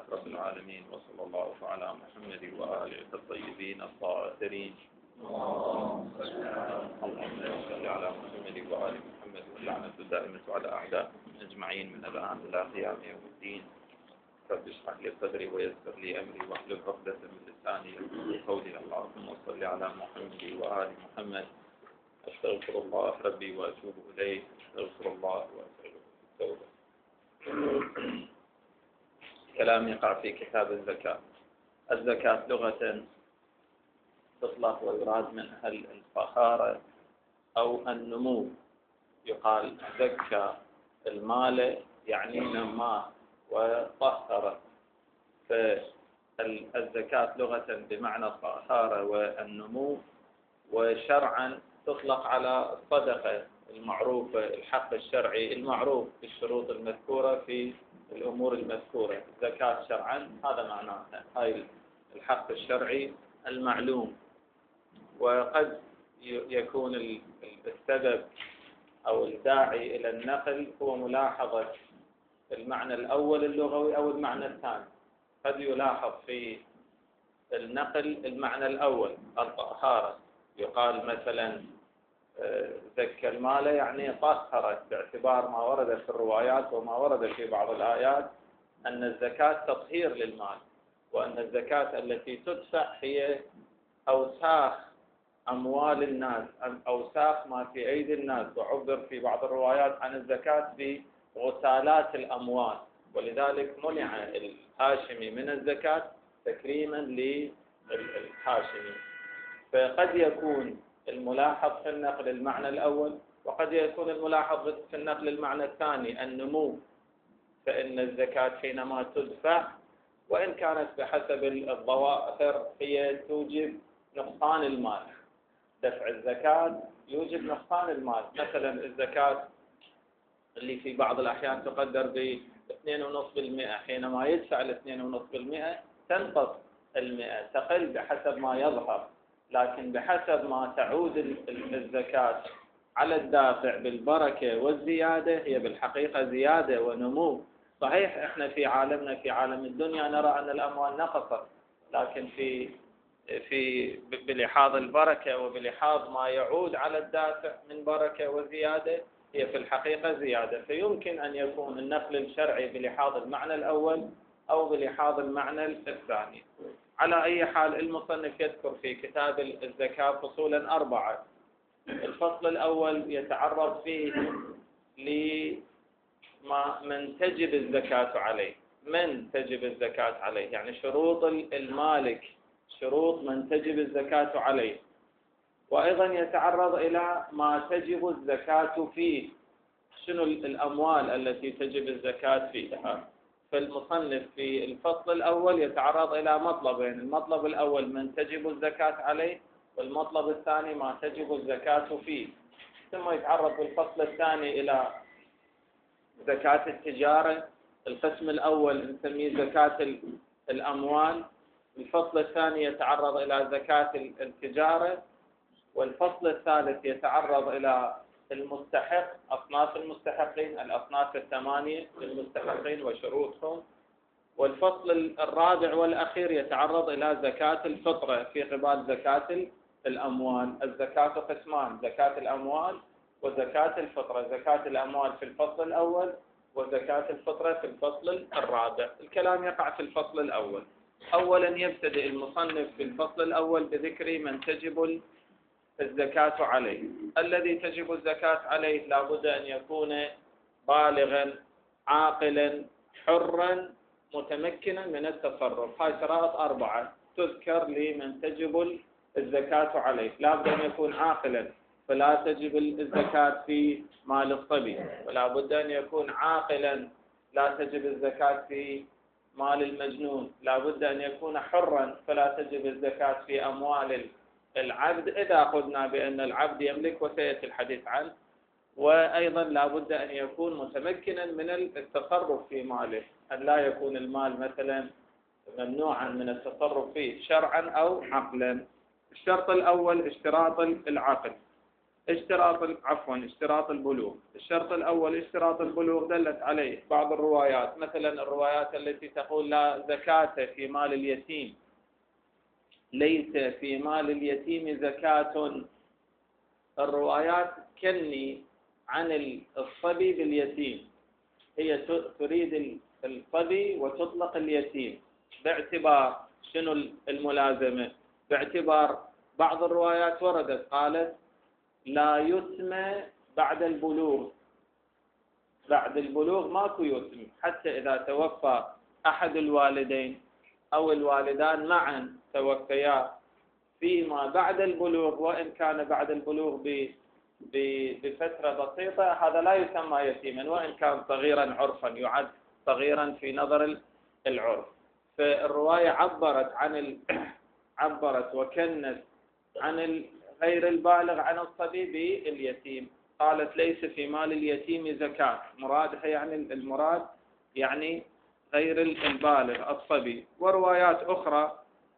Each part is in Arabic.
رب العالمين، وصلى الله على محمد وآله الطيبين الطاهرين. اللهم صل على محمد وآل محمد، واللعنة الدائمة على أعدائهم أجمعين من الآن إلى قيام يوم الدين. رب اشرح لي صدري ويسر لي أمري واحلل عقدة من لساني يفقهوا قولي. اللهم صل على محمد وآل محمد. أستغفر الله ربي وأتوب إليه، أستغفر الله وأسأله التوبة. كلام يقع في كتاب الزكاة. الزكاة لغة تطلق ويراد منها الفخارة أو النمو. يقال زكى المال يعني نماه وطهره. فالزكاة لغة بمعنى الطهارة والنمو، وشرعا تطلق على الصدقة المعروفة، الحق الشرعي المعروف بالشروط المذكورة في الأمور المذكورة. الزكاة شرعا هذا معناها، هاي الحق الشرعي المعلوم. وقد يكون السبب أو الداعي إلى النقل هو ملاحظة المعنى الأول اللغوي أو المعنى الثاني. قد يلاحظ في النقل المعنى الأول الطهارة، يقال مثلا زكى المال يعني طهرت، باعتبار ما ورد في الروايات وما ورد في بعض الآيات أن الزكاة تطهير للمال، وأن الزكاة التي تدفع هي أوساخ أموال الناس، أوساخ ما في أيدي الناس. وعبر في بعض الروايات عن الزكاة بغسالات الأموال، ولذلك منع الهاشمي من الزكاة تكريما للهاشمي. فقد يكون الملاحظ في النقل المعنى الأول، وقد يكون الملاحظ في النقل المعنى الثاني النمو. فإن الزكاة حينما تدفع، وإن كانت بحسب الظواهر هي توجب نقصان المال، دفع الزكاة يوجب نقصان المال. مثلا الزكاة اللي في بعض الأحيان تقدر ب 2.5%، حينما يدفع 2.5% تنقص 100، تقل بحسب ما يظهر. لكن بحسب ما تعود الزكاة على الدافع بالبركة والزيادة، هي بالحقيقة زيادة ونمو. صحيح احنا في عالمنا، في عالم الدنيا، نرى أن الأموال نقصت، لكن بلحاظ البركة وبلحاظ ما يعود على الدافع من بركة وزيادة، هي في الحقيقة زيادة. فيمكن أن يكون النقل الشرعي بلحاظ المعنى الأول أو بلحاظ المعنى الثاني. على أي حال، المصنف يذكر في كتاب الزكاة فصولا 4. الفصل الأول يتعرض فيه لما من تجب الزكاة عليه. من تجب الزكاة عليه يعني شروط المالك، شروط من تجب الزكاة عليه. وأيضا يتعرض إلى ما تجب الزكاة فيه، شنو الأموال التي تجب الزكاة فيها. فالمصنف في الفصل الأول يتعرض إلى مطلبين: المطلب الأول من تجب الزكاة عليه، والمطلب الثاني ما تجب الزكاة فيه. ثم يتعرض في الفصل الثاني إلى زكاة التجارة. القسم الأول نسميه زكاة الأموال، الفصل الثاني يتعرض إلى زكاة التجارة، والفصل الثالث يتعرض إلى المستحق، أصناف المستحقين، الأصناف 8 للمستحقين وشروطهم. والفصل الرابع والأخير يتعرض إلى زكاة الفطرة في قبال زكاة الأموال. الزكاة قسمان: زكاة الأموال وزكاة الفطرة. زكاة الأموال في الفصل الأول، وزكاة الفطرة في الفصل الرابع. الكلام يقع في الفصل الأول. أولا يبتدئ المصنف في الفصل الأول بذكر من تجب الزكاة عليه. الذي تجب الزكاة عليه لابد أن يكون بالغا عاقلا حرا متمكنا من التصرف. هاي شرائط 4 تذكر لمن تجب الزكاة عليه. لابد أن يكون عاقلا، فلا تجب الزكاة في مال الصبي. ولا بد أن يكون عاقلا، لا تجب الزكاة في مال المجنون. لا بد أن يكون حرا، فلا تجب الزكاة في أموال العبد إذا قلنا بأن العبد يملك، وسيأتي الحديث عنه. وأيضا لا بد أن يكون متمكنا من التصرف في ماله، أن لا يكون المال مثلا ممنوعا من التصرف فيه شرعا أو عقلا. الشرط الأول اشتراط العقل. اشتراط البلوغ. الشرط الأول اشتراط البلوغ دلت عليه بعض الروايات، مثلا الروايات التي تقول لا زكاة في مال اليتيم، ليس في مال اليتيم زكاة. الروايات كني عن الصبي باليتيم، هي تريد الصبي وتطلق اليتيم، باعتبار شنو الملازمة؟ باعتبار بعض الروايات وردت قالت لا يتم بعد البلوغ، بعد البلوغ ماكو يتم، حتى إذا توفى أحد الوالدين أو الوالدان معا توفيا فيما بعد البلوغ، وإن كان بعد البلوغ بفترة بسيطة، هذا لا يسمى يتيما وإن كان صغيرا عرفا، يعد صغيرا في نظر العرف. فالرواية عبرت وكنت عن غير البالغ عن الصبي باليتيم، قالت ليس في مال اليتيم زكاة، مرادها يعني المراد يعني غير البالغ الصبي. وروايات أخرى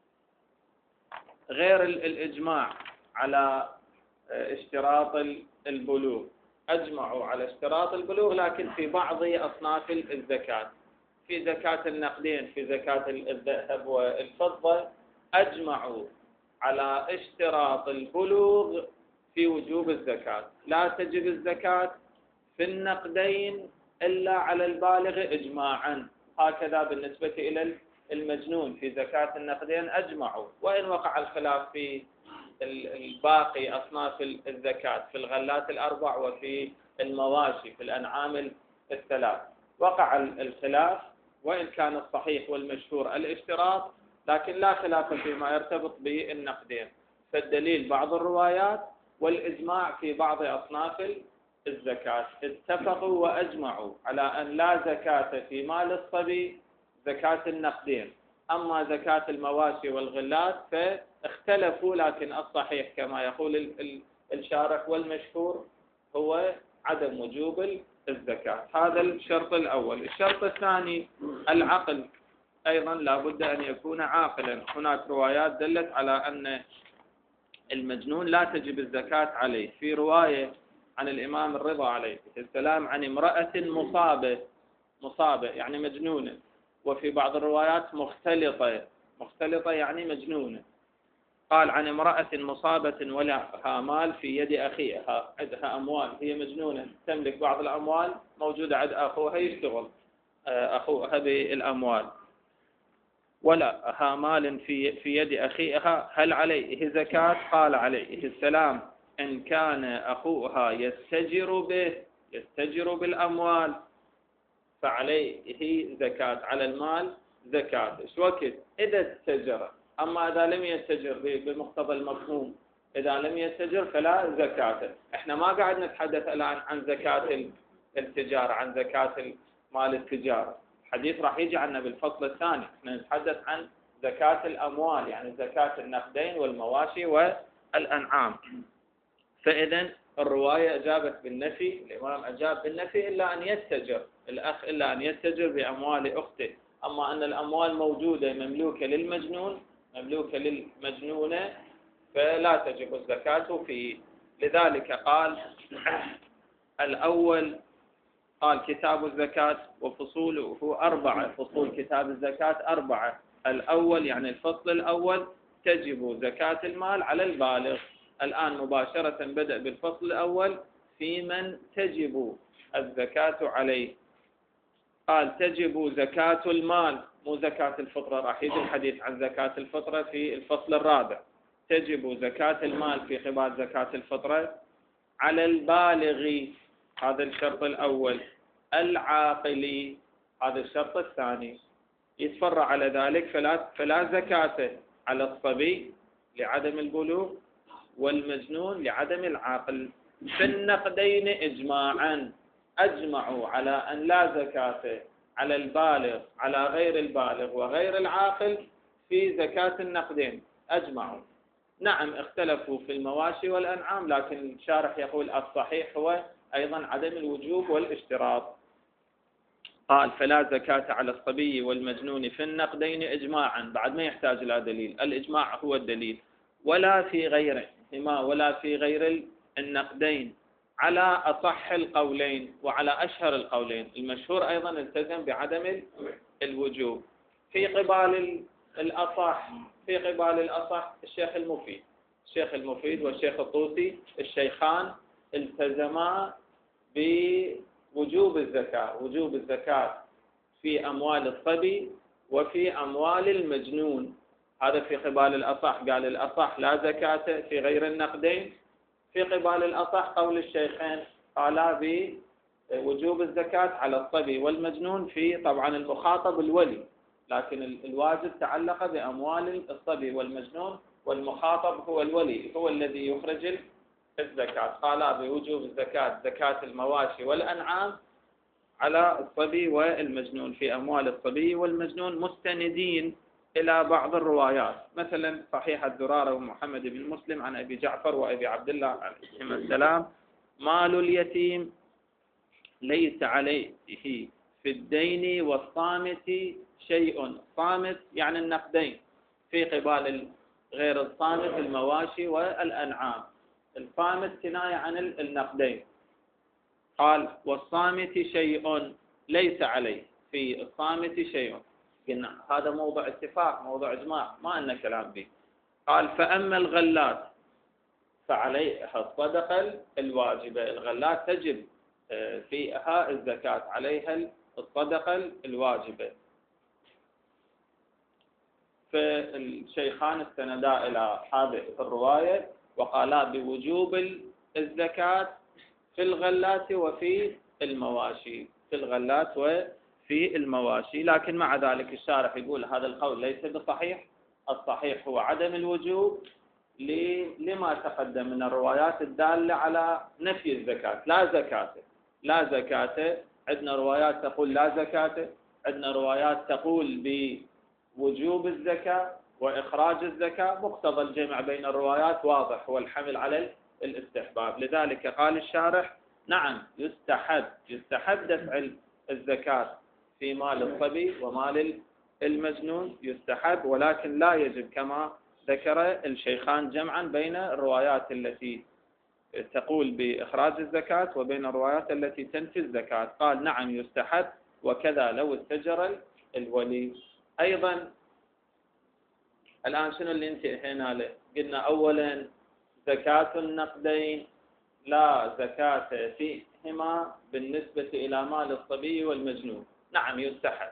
غير الإجماع على اشتراط البلوغ، أجمعوا على اشتراط البلوغ لكن في بعض أصناف الزكاة، في زكاة النقدين، في زكاة الذهب والفضة، أجمعوا على اشتراط البلوغ في وجوب الزكاة. لا تجب الزكاة في النقدين إلا على البالغ إجماعا. هكذا بالنسبة إلى المجنون في زكاة النقدين أجمعوا، وإن وقع الخلاف في الباقي أصناف الزكاة في الغلات الأربع وفي المواشي في الأنعام الثلاث، وقع الخلاف، وإن كان الصحيح والمشهور الاشتراط، لكن لا خلاف فيما يرتبط بالنقدين. فالدليل بعض الروايات والإجماع في بعض أصناف الزكاة، اتفقوا وأجمعوا على أن لا زكاة في مال الصبي زكاة النقدين. أما زكاة المواشي والغلات فاختلفوا، لكن الصحيح كما يقول الشارح والمشهور هو عدم وجوب الزكاة. هذا الشرط الأول. الشرط الثاني العقل، أيضا لا بد أن يكون عاقلا. هناك روايات دلت على أن المجنون لا تجب الزكاة عليه. في رواية عن الإمام الرضا عليه السلام عن امرأة مصابة يعني مجنونة، وفي بعض الروايات مختلطة يعني مجنونة. قال عن امرأة مصابة ولها مال في يد أخيها، عندها أموال، هي مجنونة تملك بعض الأموال موجودة عند أخوها، يشتغل أخوها بالأموال، ولها مال في يد أخيها، هل عليه زكاة؟ قال عليه السلام إن كان أخوها يستجر بالأموال فعليه زكاة، على المال زكاة. إيش وقت؟ إذا استجر. أما إذا لم يستجر بمقتضى المفهوم، إذا لم يستجر فلا زكاة. إحنا ما قاعد نتحدث الآن عن زكاة التجارة، عن زكاة مال التجارة، الحديث راح يجي عنا بالفصل الثاني. إحنا نتحدث عن زكاة الأموال، يعني زكاة النقدين والمواشي والأنعام. فإذا الرواية أجابت بالنفي، الإمام أجاب بالنفي إلا أن يستجر الأخ، إلا أن يستجر بأموال أخته. أما أن الأموال موجودة مملوكة للمجنون، مملوكة للمجنونة، فلا تجب الزكاة فيه. لذلك قال الأول، قال كتاب الزكاة وفصوله 4، فصول كتاب الزكاة 4. الأول يعني الفصل الأول تجب زكاة المال على البالغ. الآن مباشرة بدأ بالفصل الأول في من تجب الزكاة عليه. قال تجب زكاة المال، مو زكاة الفطرة، راح يجي الحديث عن زكاة الفطرة في الفصل الرابع. تجب زكاة المال في قبال زكاة الفطرة على البالغ، هذا الشرط الأول، العاقل، هذا الشرط الثاني. يتفرع على ذلك فلا زكاة على الصبي لعدم البلوغ والمجنون لعدم العقل. في النقدين إجماعا، أجمعوا على أن لا زكاة على البالغ على غير البالغ وغير العاقل في زكاة النقدين، أجمعوا. نعم اختلفوا في المواشي والأنعام، لكن الشارح يقول الصحيح هو أيضا عدم الوجوب والاشتراط. قال فلا زكاة على الصبي والمجنون في النقدين إجماعا، بعد ما يحتاج إلى دليل، الإجماع هو الدليل. ولا في غيرهما، ولا في غير النقدين على أصح القولين وعلى أشهر القولين. المشهور أيضا التزم بعدم الوجوب. في قبال الأصح الشيخ المفيد والشيخ الطوسي، الشيخان التزما بوجوب الزكاة في أموال الصبي وفي أموال المجنون. هذا في قبال الأصح، قال الأصح لا زكاة في غير النقدين. في قبال الأصح قول الشيخين قالا بوجوب الزكاة على الصبي والمجنون، في طبعا المخاطب الولي، لكن الواجب تعلق بأموال الصبي والمجنون، والمخاطب هو الولي، هو الذي يخرج الزكاة. قالا بوجوب الزكاة زكاة المواشي والأنعام على الصبي والمجنون، في أموال الصبي والمجنون، مستندين إلى بعض الروايات، مثلا صحيح الزرارة ومحمد بن مسلم عن أبي جعفر وأبي عبد الله عليهما السلام: مال اليتيم ليس عليه في الدين والصامت شيء. صامت يعني النقدين، في قبال غير الصامت المواشي والأنعام. الصامت كناية عن النقدين. قال: والصامت شيء ليس عليه، في الصامت شيء. قلنا هذا موضع اتفاق، موضع إجماع، ما لنا كلام به. قال: فأما الغلات فعليها الصدقة الواجبة. الغلات تجب فيها الزكاة، عليها الصدقة الواجبة. فالشيخان استندا إلى هذه الرواية وقالا بوجوب الزكاة في الغلات وفي المواشي، في الغلات وفي المواشي. لكن مع ذلك الشارح يقول هذا القول ليس بصحيح. الصحيح هو عدم الوجوب لما تقدم من الروايات الدالة على نفي الزكاة. لا زكاة. عندنا روايات تقول لا زكاة، عندنا روايات تقول بوجوب الزكاة وإخراج الزكاة. مقتضى الجمع بين الروايات واضح، هو الحمل على الاستحباب. لذلك قال الشارح: نعم يستحب دفع الزكاة في مال الصبي ومال المجنون، يستحب، ولكن لا يجب، كما ذكر الشيخان جمعا بين الروايات التي تقول بإخراج الزكاة وبين الروايات التي تنفي الزكاة. قال: نعم يستحب، وكذا لو استجر الولي. أيضا الآن شنو اللي انتهينا له؟ قلنا أولا زكاة النقدين لا زكاة فيهما بالنسبة إلى مال الصبي والمجنون. نعم يستحب،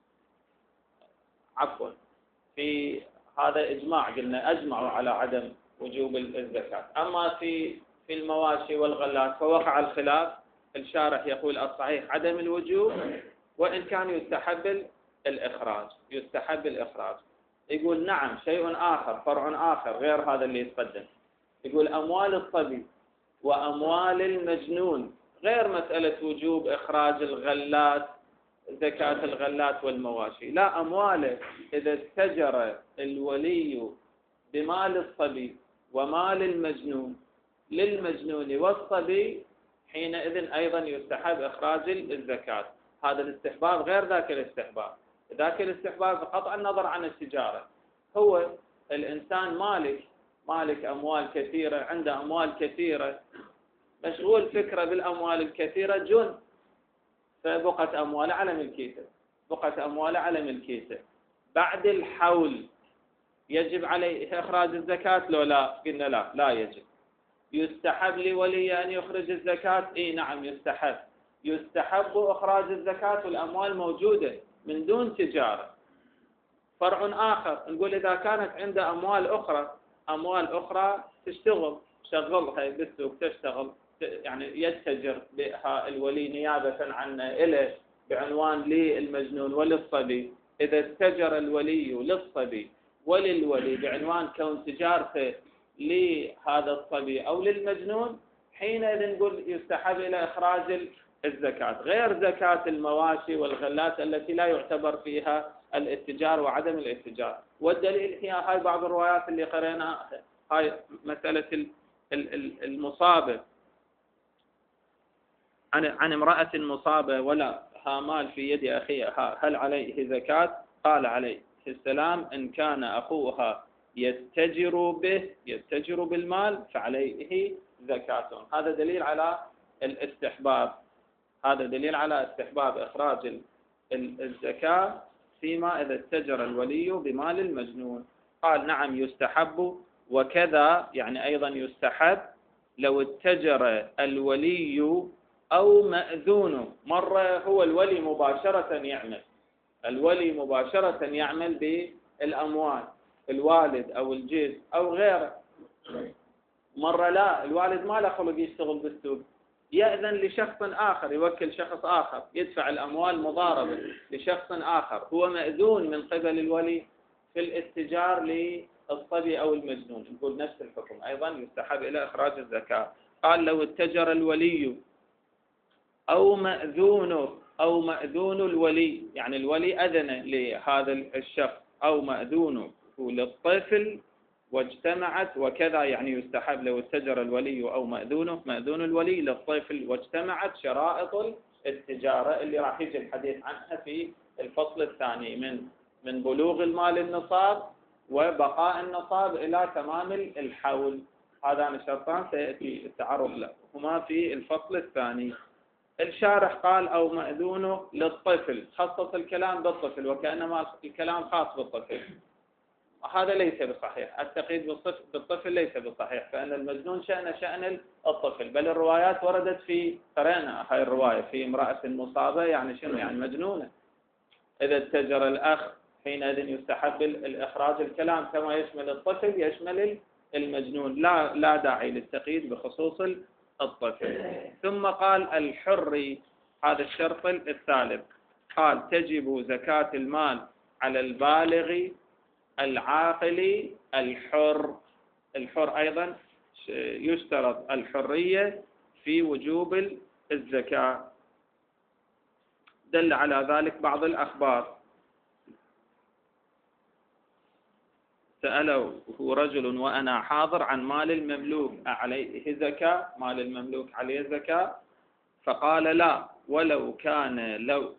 عفوا، في هذا إجماع، قلنا أجمعوا على عدم وجوب الزكاة. أما في المواشي والغلات فوقع الخلاف. الشارح يقول الصحيح عدم الوجوب، وإن كان يستحب الإخراج. يقول نعم شيء آخر، فرع آخر غير هذا اللي يتقدم. يقول أموال الصبي وأموال المجنون غير مسألة وجوب إخراج الغلات، زكاة الغلات والمواشي. لا، أمواله إذا استجر الولي بمال الصبي ومال المجنون للمجنون والصبي، حينئذ أيضا يستحب إخراج الزكاة. هذا الاستحباب غير ذاك الاستحباب. ذاك الاستحباب بقطع النظر عن التجارة. هو الإنسان مالك أموال كثيرة، عنده أموال كثيرة، مشغول فكرة بالأموال الكثيرة، جن، فبقت أمواله على ملكيته. بعد الحول يجب عليه إخراج الزكاة لو لا؟ قلنا لا يجب. يستحب لولي أن يخرج الزكاة؟ نعم يستحب إخراج الزكاة والأموال موجودة من دون تجارة. فرع آخر نقول إذا كانت عنده أموال أخرى شغلها بالسوق، تشتغل، يعني يتجر بها الولي نيابة عنه إليه بعنوان للمجنون وللصبي. إذا استجر الولي للصبي وللولي بعنوان كون تجارته لهذا الصبي أو للمجنون، حينئذ نقول يستحب إلى إخراج الزكاة، غير زكاة المواشي والغلات التي لا يعتبر فيها الاتجار وعدم الاتجار. والدليل هي هاي بعض الروايات اللي قرأناها، هاي مسألة المصابة عن امرأة مصابة ولا مال في يد أخيها، هل عليه زكاة؟ قال عليه السلام: إن كان أخوها يتجر به، يتجر بالمال، فعليه زكاة. هذا دليل على الاستحباب، هذا دليل على استحباب إخراج الزكاة فيما إذا اتجر الولي بمال المجنون. قال نعم يستحب، وكذا يعني أيضا يستحب لو اتجر الولي أو مأذونه. مرة هو الولي مباشرة يعمل، الولي مباشرة يعمل بالأموال، الوالد أو الجد أو غيره. مرة لا، الوالد ما له خلق يشتغل بالسوق، يأذن لشخص آخر، يوكل شخص آخر يدفع الأموال مضاربة لشخص آخر، هو مأذون من قبل الولي في الاتجار للصبي أو المجنون، نقول نفس الحكم أيضا يستحب إلى إخراج الزكاة. قال لو اتجر الولي أو مأذونه أو مأذون الولي، يعني الولي أذن لهذا الشخص أو مأذونه للطفل واجتمعت، وكذا يعني يستحب لو اتجر الولي أو مأذونه، مأذون الولي للطفل واجتمعت شرائط التجارة اللي راح يجي الحديث عنها في الفصل الثاني، من بلوغ المال النصاب وبقاء النصاب إلى تمام الحول. هذان الشرطان سيأتي التعرض لهما في الفصل الثاني. الشارح قال أو مأذونه للطفل، خصص الكلام بالطفل وكأنما الكلام خاص بالطفل. هذا ليس بصحيح، التقييد بالطفل ليس بصحيح، فإن المجنون شأن الطفل، بل الروايات وردت في، قرأنا هاي الرواية في امرأة مصابة، يعني شنو؟ يعني مجنونة. إذا اتجر الأخ حينئذ يستحب الإخراج، الكلام كما يشمل الطفل يشمل المجنون، لا داعي للتقييد بخصوص الطفل. ثم قال الحر، هذا الشرط الثالث، قال تجب زكاة المال على البالغ العاقل الحر. الحر أيضا يشترط الحرية في وجوب الزكاة، دل على ذلك بعض الأخبار. سأله رجل وأنا حاضر عن مال المملوك عليه زكاة، مال المملوك عليه زكاة؟ فقال لا، ولو كان له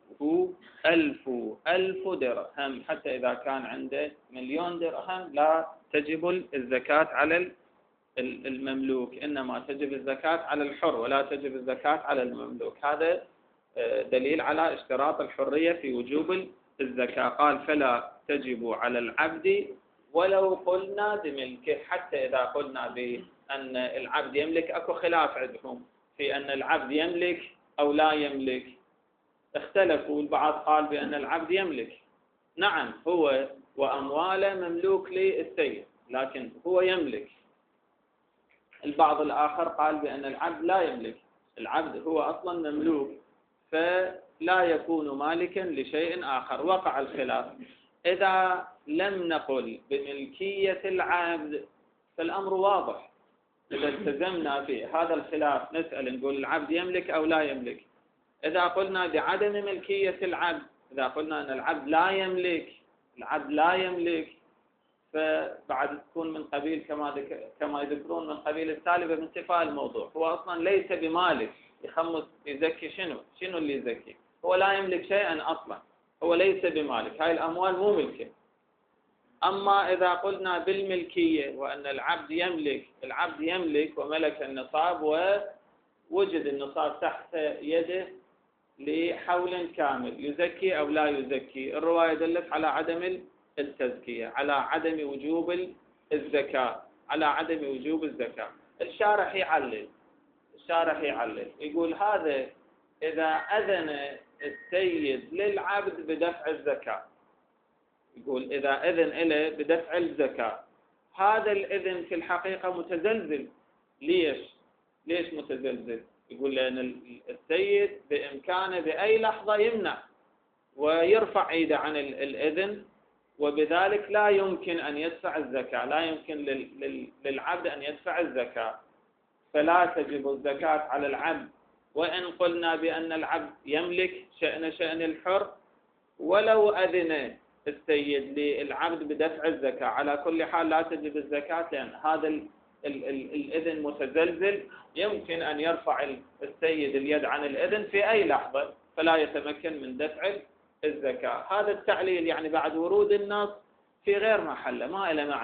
1000 درهم، حتى إذا كان عنده 1,000,000 درهم لا تجب الزكاة على المملوك، إنما تجب الزكاة على الحر ولا تجب الزكاة على المملوك. هذا دليل على اشتراط الحرية في وجوب الزكاة. قال فلا تجب على العبد ولو قلنا بملكه، حتى إذا قلنا بأن العبد يملك، أكو خلاف عندهم في أن العبد يملك أو لا يملك، اختلفوا. البعض قال بأن العبد يملك، نعم هو وأمواله مملوك للسيد لكن هو يملك. البعض الآخر قال بأن العبد لا يملك، العبد هو أصلا مملوك فلا يكون مالكا لشيء آخر. وقع الخلاف. إذا لم نقل بملكية العبد فالأمر واضح، إذا التزمنا في هذا الخلاف نسأل نقول العبد يملك أو لا يملك. إذا قلنا بعدم ملكية العبد، إذا قلنا أن العبد لا يملك، العبد لا يملك، فبعد تكون من قبيل كما يذكرون من قبيل السالبة من انتفاء الموضوع. هو أصلا ليس بمالك، يخمس يزكي شنو اللي يزكي؟ هو لا يملك شيئا أصلا، هو ليس بمالك، هاي الأموال مو ملكه. أما إذا قلنا بالملكية وأن العبد يملك وملك النصاب ووجد النصاب تحت يده لحول كامل، يزكي أو لا يزكي؟ الرواية دلت على عدم التزكية، على عدم وجوب الزكاة، على عدم وجوب الزكاة. الشارح يعلل يقول هذا إذا أذن السيد للعبد بدفع الزكاة، يقول إذا أذن إليه بدفع الزكاة، هذا الإذن في الحقيقة متزلزل. ليش متزلزل؟ يقول لأن السيد بإمكانه بأي لحظة يمنع ويرفع ايده عن الإذن، وبذلك لا يمكن أن يدفع الزكاة، لا يمكن للعبد أن يدفع الزكاة، فلا تجب الزكاة على العبد. وإن قلنا بأن العبد يملك شأن الحر، ولو أذن السيد للعبد بدفع الزكاة، على كل حال لا تجب الزكاة، لأن هذا الإذن متزلزل، يمكن أن يرفع السيد اليد عن الإذن في أي لحظة فلا يتمكن من دفع الزكاة. هذا التعليل يعني بعد ورود النص في غير محله، ما له معنى.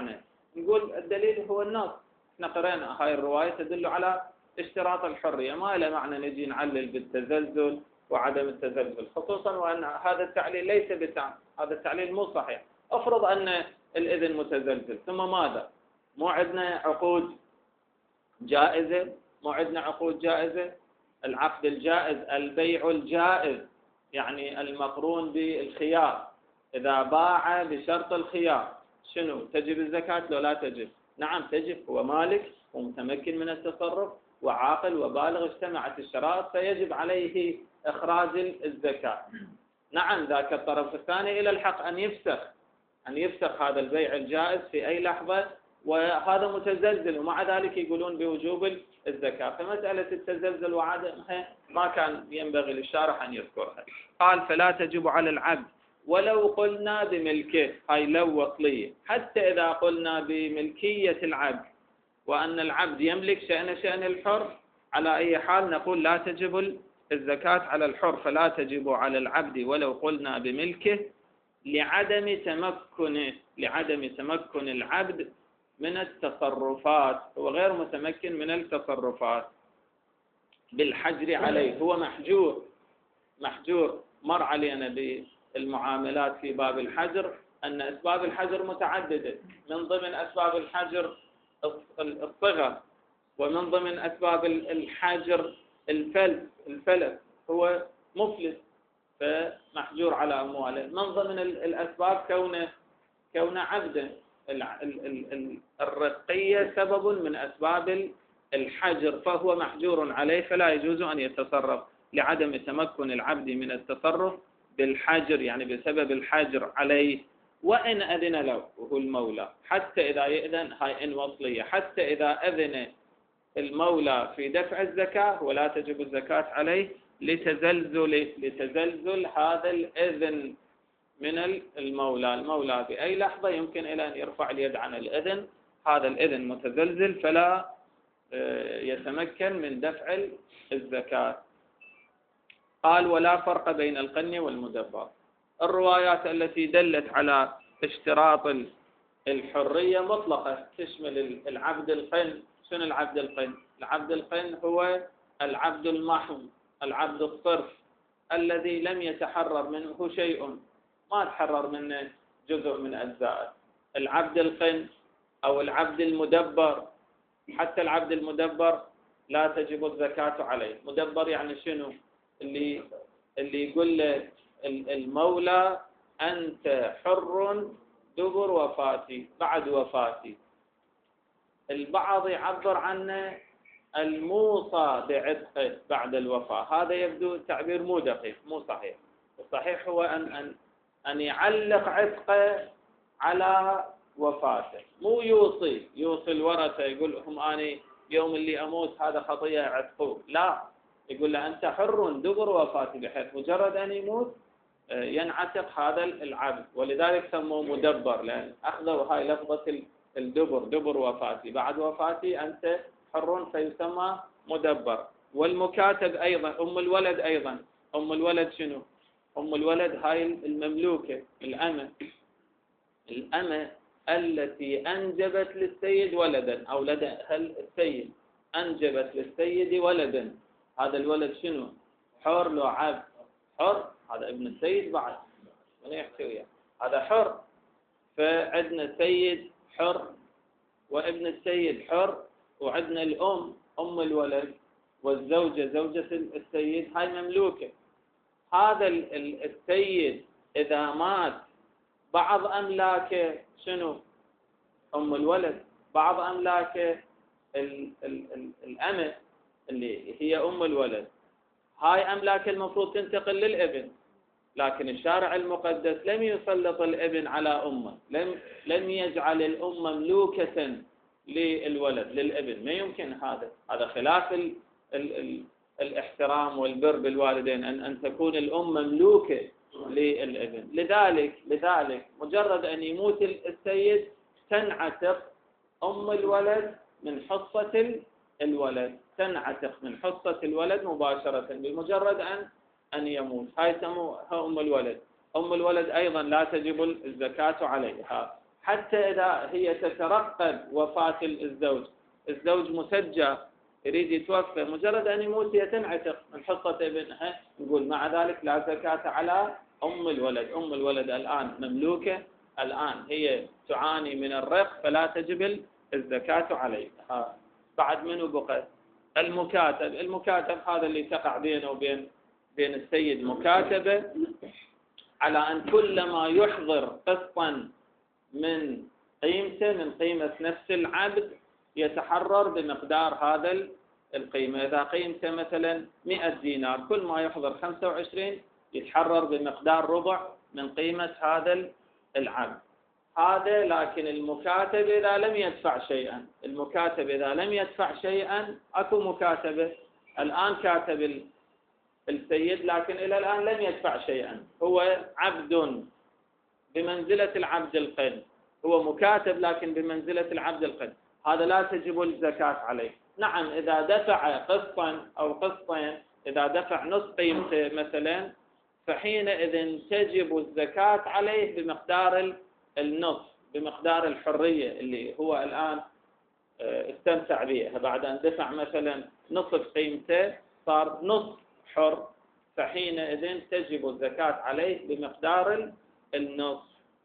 نقول الدليل هو النص. احنا قرأنا هاي الرواية تدل على اشتراط الحرية، ما له معنى نجي نعلل بالتزلزل وعدم التزلزل، خصوصا وأن هذا التعليل ليس بتام، هذا التعليل مو صحيح. افرض أن الإذن متزلزل، ثم ماذا؟ مو عندنا عقود جائزة؟ مو عندنا عقود جائزة؟ العقد الجائز، البيع الجائز، يعني المقرون بالخيار، إذا باع بشرط الخيار شنو؟ تجب الزكاة لو لا تجب؟ نعم تجب، هو مالك ومتمكن من التصرف وعاقل وبالغ، اجتمعت الشرائط فيجب عليه إخراج الزكاة. نعم ذاك الطرف الثاني إلى الحق أن يفسخ هذا البيع الجائز في أي لحظة، وهذا متزلزل ومع ذلك يقولون بوجوب الزكاة. فمسألة التزلزل وعدمها ما كان ينبغي للشارح أن يذكرها. قال فلا تجب على العبد ولو قلنا بملكه، هاي لو وصلية، حتى إذا قلنا بملكية العبد وأن العبد يملك شأن الحر، على أي حال نقول لا تجب الزكاة على الحر. فلا تجب على العبد ولو قلنا بملكه لعدم تمكن العبد من التصرفات، هو غير متمكن من التصرفات بالحجر عليه، هو محجور. مر علينا بالمعاملات في باب الحجر أن أسباب الحجر متعددة، من ضمن أسباب الحجر الصغر، ومن ضمن أسباب الحجر الفلس، هو مفلس فمحجور على أمواله. من ضمن الأسباب كون عبدا، الرقية سبب من أسباب الحجر، فهو محجور عليه فلا يجوز أن يتصرف لعدم تمكن العبد من التصرف بالحجر، يعني بسبب الحجر عليه. وإن أذن له وهو المولى، حتى إذا يأذن، هاي إن وصلية، حتى إذا أذن المولى في دفع الزكاة ولا تجب الزكاة عليه لتزلزل هذا الإذن من المولى بأي لحظة يمكن إلى أن يرفع اليد عن الإذن، هذا الإذن متزلزل فلا يتمكن من دفع الزكاة. قال ولا فرق بين القن والمدبر. الروايات التي دلت على اشتراط الحرية مطلقة، تشمل العبد القن. شنو العبد القن؟ العبد القن هو العبد المحض، العبد الصرف، الذي لم يتحرر منه شيء، ما تحرر منه جزء من أجزائه. العبد القن أو العبد المدبر، حتى العبد المدبر لا تجب الزكاة عليه. مدبر يعني شنو؟ اللي يقول له المولى أنت حر دبر وفاتي، بعد وفاتي. البعض يعبر عنه الموصى بعتقه بعد الوفاة، هذا يبدو تعبير مو دقيق، مو صحيح. الصحيح هو أن يعلق عتقه على وفاته، مو يوصي الورثة يقول لهم أنا يوم اللي أموت هذا خطية عتقوه، لا، يقول له أنت حر دبر وفاتي، بحيث مجرد أن يموت ينعتق هذا العبد. ولذلك سموه مدبر، لأن أخذوا هاي لفظة دبر وفاتي، بعد وفاتي أنت حر فيسمى مدبر. والمكاتب أيضا، أم الولد أيضا. أم الولد شنو؟ أم الولد هاي المملوكة، الأمة التي أنجبت للسيد ولدا، أو لدى السيد أنجبت للسيد ولدا، هذا الولد شنو؟ حر لو عبد؟ حر، هذا ابن السيد بعد، من يحكي وياه، هذا حر. فعندنا سيد حر وابن السيد حر، وعندنا الأم أم الولد، والزوجة زوجة السيد، هاي مملوكة. هذا السيد إذا مات بعض أملاكه شنو؟ أم الولد، بعض أملاكه الأمة اللي هي أم الولد، هاي أملاك المفروض تنتقل للابن، لكن الشارع المقدس لم يسلط الابن على أمه، لم يجعل الأم مملوكة للولد للابن، ما يمكن. هذا خلاف الاحترام والبر بالوالدين، أن تكون الأم مملوكة للابن. لذلك مجرد أن يموت السيد تنعتق أم الولد من حصة الولد، تنعتق من حصة الولد مباشرة بمجرد أن يموت، هاي سموها أم الولد. أم الولد أيضا لا تجب الزكاة عليها. حتى إذا هي تترقب وفاة الزوج مسجى يريد يتوفى، مجرد أن يموت هي تنعتق من حصة ابنها، نقول مع ذلك لا زكاة على أم الولد. أم الولد الآن مملوكة، الآن هي تعاني من الرق، فلا تجب الزكاة عليها. بعد منه بقى المكاتب هذا اللي تقع بينه وبين السيد مكاتبة على أن كلما يحضر قسطا من قيمته، من قيمة نفس العبد، يتحرر بمقدار هذا القيمة. إذا قيمته مثلا 100 دينار، كل ما يحضر 25 يتحرر بمقدار ربع من قيمة هذا العبد هذا. لكن المكاتب إذا لم يدفع شيئا، المكاتب إذا لم يدفع شيئا، أكو مكاتبة الآن كاتب السيد لكن إلى الآن لم يدفع شيئا، هو عبد بمنزلة العبد القن، هو مكاتب لكن بمنزلة العبد القن، هذا لا تجب الزكاة عليه. نعم إذا دفع قسطا أو قسطين، إذا دفع نصف قيمته مثلا، فحينئذ تجب الزكاة عليه بمقدار النصف، بمقدار الحرية اللي هو الآن استمتع بها. بعد أن دفع مثلا نصف قيمته صار نصف حر، فحينئذ تجب الزكاة عليه بمقدار النصف.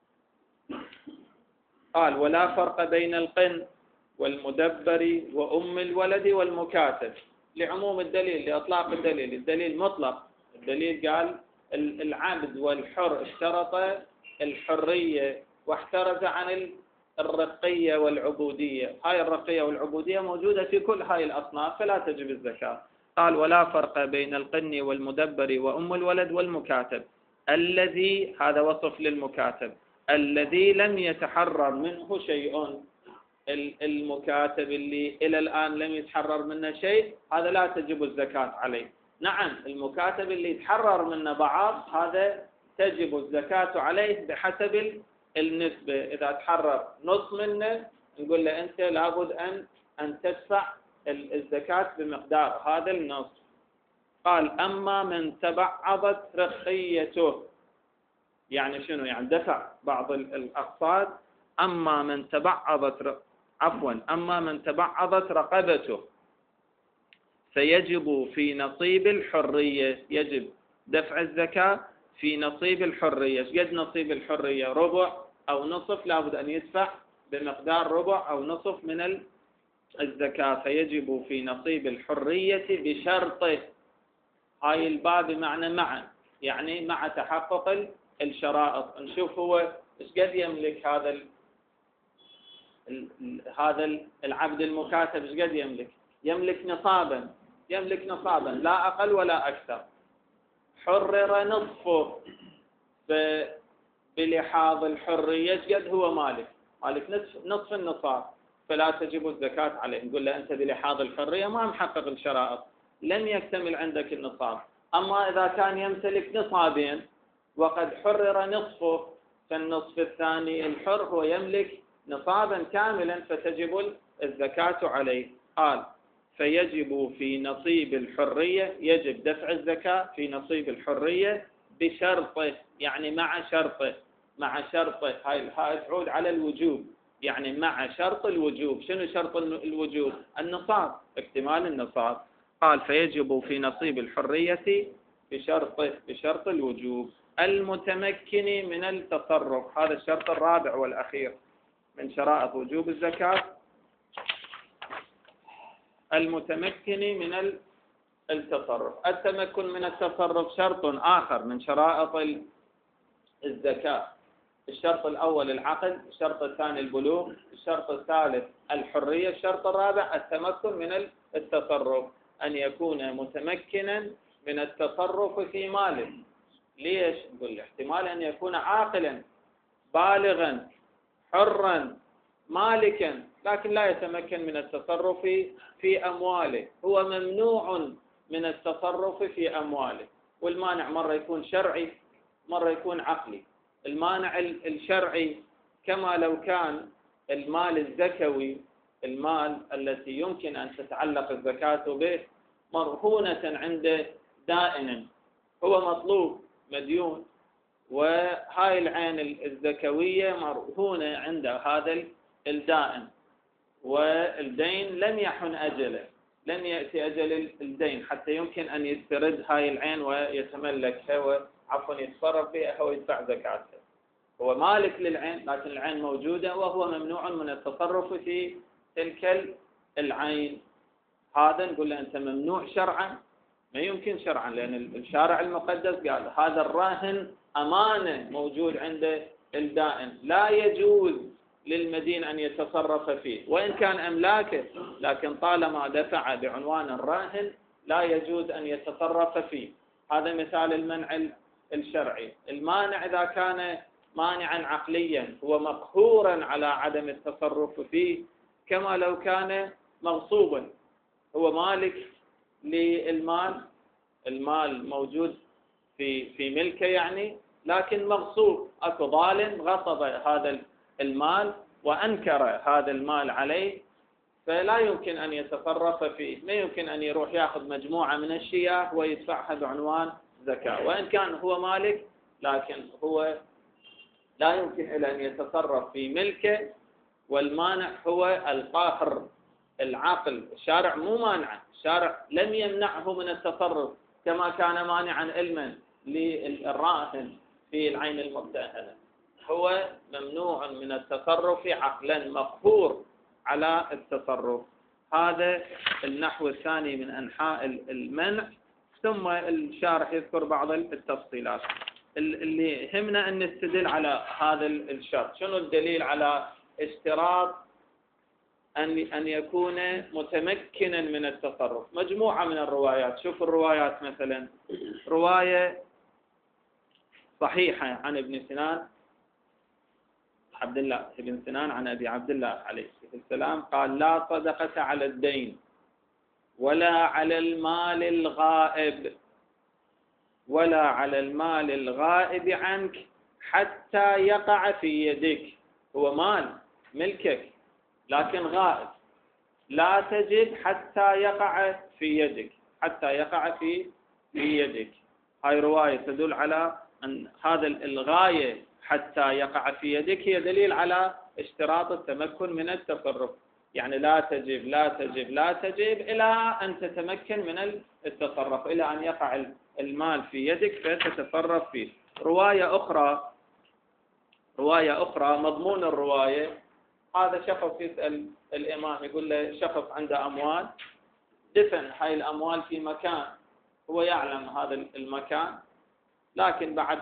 قال ولا فرق بين القن والمدبر وأم الولد والمكاتب، لعموم الدليل، لإطلاق الدليل. الدليل مطلق، الدليل قال العبد والحر اشترط الحرية واحترز عن الرقية والعبودية. هاي الرقية والعبودية موجودة في كل هاي الأصناف، فلا تجب الزكاة. قال ولا فرق بين القن والمدبر وأم الولد والمكاتب الذي، هذا وصف للمكاتب، الذي لم يتحرر منه شيء. المكاتب اللي إلى الآن لم يتحرر منه شيء، هذا لا تجب الزكاة عليه. نعم المكاتب اللي يتحرر منه بعض، هذا تجب الزكاة عليه بحسب النسبة. إذا تحرر نص منه نقول له أنت لابد أن تدفع الزكاة بمقدار هذا النص. قال أما من تبعضت رقيته، يعني شنو؟ يعني دفع بعض الأقساط. أما من تبعضت رقبته فيجب في نصيب الحرية، يجب دفع الزكاة في نصيب الحرية. قد نصيب الحرية؟ ربع أو نصف، لابد أن يدفع بمقدار ربع أو نصف من الزكاة. فيجب في نصيب الحرية بشرطه. هاي الباب بمعنى مع، يعني مع تحقق الشرائط. نشوف هو ايش قد يملك هذا العبد المكاتب، ايش قد يملك؟ يملك نصابا لا أقل ولا أكثر. حرر نصفه بلحاظ الحرية، ايش قد هو مالك نصف النصاب، فلا تجب الزكاة عليه. نقول له أنت بلحاظ الحرية ما محقق الشرائط، لم يكتمل عندك النصاب. أما إذا كان يمتلك نصابين وقد حرر نصفه، فالنصف الثاني الحر هو يملك نصابا كاملا، فتجب الزكاة عليه. قال فيجب في نصيب الحرية، يجب دفع الزكاة في نصيب الحرية بشرطه، يعني مع شرطه. هاي تعود على الوجوب، يعني مع شرط الوجوب. شنو شرط الوجوب؟ النصاب، اكتمال النصاب. قال فيجب في نصيب الحرية بشرط الوجوب. المتمكن من التصرف، هذا الشرط الرابع والأخير من شرائط وجوب الزكاة. المتمكن من التصرف. التمكن من التصرف شرط آخر من شرائط الزكاة. الشرط الأول العقل، الشرط الثاني البلوغ، الشرط الثالث الحرية، الشرط الرابع التمكن من التصرف، أن يكون متمكنا من التصرف في ماله. ليش؟ نقول احتمال أن يكون عاقلا بالغا حرا مالكا، لكن لا يتمكن من التصرف في أمواله، هو ممنوع من التصرف في أمواله. والمانع مرة يكون شرعي مرة يكون عقلي. المانع الشرعي كما لو كان المال الزكوي، المال التي يمكن أن تتعلق الزكاة به، مرهونة عند دائن، هو مطلوب مديون، وهاي العين الزكوية مرهونة عند هذا الدائن، والدين لم يحن أجله، لن يأتي أجل الدين حتى يمكن أن يسترد هاي العين ويتملكها عفوا يتصرف بها أو يدفع زكاتها. هو مالك للعين لكن العين موجودة وهو ممنوع من التصرف في تلك العين. هذا نقول له أنت ممنوع شرعا، ما يمكن شرعا، لأن الشارع المقدس قال هذا الراهن أمانة موجود عند الدائن، لا يجوز للمدين أن يتصرف فيه وإن كان أملاكه، لكن طالما دفع بعنوان الراهن لا يجوز أن يتصرف فيه. هذا مثال المنع الشرعي. المانع إذا كان مانعا عقليا هو مقهورا على عدم التصرف فيه، كما لو كان مغصوبا، هو مالك للمال، المال موجود في ملكه يعني، لكن مغصوب، اكو ظالم غصب هذا المال وانكر هذا المال عليه، فلا يمكن ان يتصرف فيه، ما يمكن ان يروح ياخذ مجموعه من الشياه ويدفعها بعنوان زكاه، وان كان هو مالك لكن هو لا يمكن إلا أن يتصرف في ملكه، والمانع هو القاهر العاقل. الشارع مو مانع، الشارع لم يمنعه من التصرف كما كان مانعا علما للراهن في العين المرتهنة، هو ممنوع من التصرف عقلا، مقهور على التصرف. هذا النحو الثاني من أنحاء المنع. ثم الشارح يذكر بعض التفصيلات اللي يهمنا أن نستدل على هذا الشرط. شنو الدليل على اشتراط أن يكون متمكنا من التصرف؟ مجموعة من الروايات. شوف الروايات، مثلا رواية صحيحة عن ابن سنان، عبد الله بن سنان عن أبي عبد الله عليه السلام قال: لا صدقة على الدين ولا على المال الغائب، ولا على المال الغائب عنك حتى يقع في يدك. هو مال ملكك لكن غائب، لا تجد حتى يقع في يدك، حتى يقع في يدك. هاي رواية تدل على أن هذا الغاية حتى يقع في يدك هي دليل على اشتراط التمكن من التصرف، يعني لا تجب لا تجب لا تجب إلى أن تتمكن من التصرف، إلى أن يقع المال في يدك فتتصرف فيه. رواية أخرى مضمون الرواية، هذا شخص يسأل الإمام، يقول له شخص عنده أموال، دفن هاي الأموال في مكان، هو يعلم هذا المكان، لكن بعد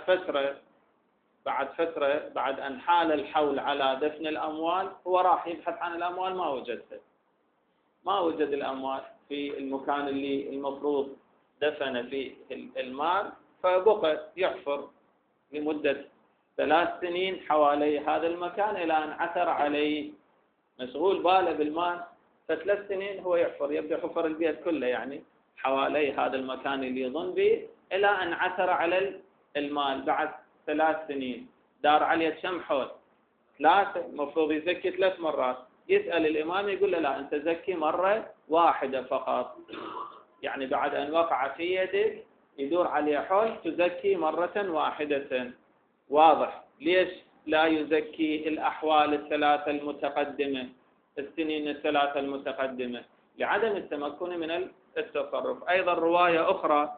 فترة بعد أن حال الحول على دفن الأموال هو راح يبحث عن الأموال، ما وجد الأموال في المكان اللي المفروض دفن فيه المال، فبقى يحفر لمدة 3 سنين حوالي هذا المكان إلى أن عثر عليه، مشغول باله بالمال، ف3 سنين هو يحفر، يبدأ حفر البيت كله يعني حوالي هذا المكان اللي يظن به، إلى أن عثر على المال بعد 3 سنين. دار عليه كم حول؟ 3، المفروض يزكي 3 مرات. يسأل الإمام يقول له لا، أنت زكي مرة واحدة فقط، يعني بعد أن وقع في يدك يدور عليه حول تزكي مرة واحدة. واضح؟ ليش لا يزكي الأحوال 3 المتقدمة، السنين 3 المتقدمة؟ لعدم التمكن من التصرف. أيضا رواية أخرى،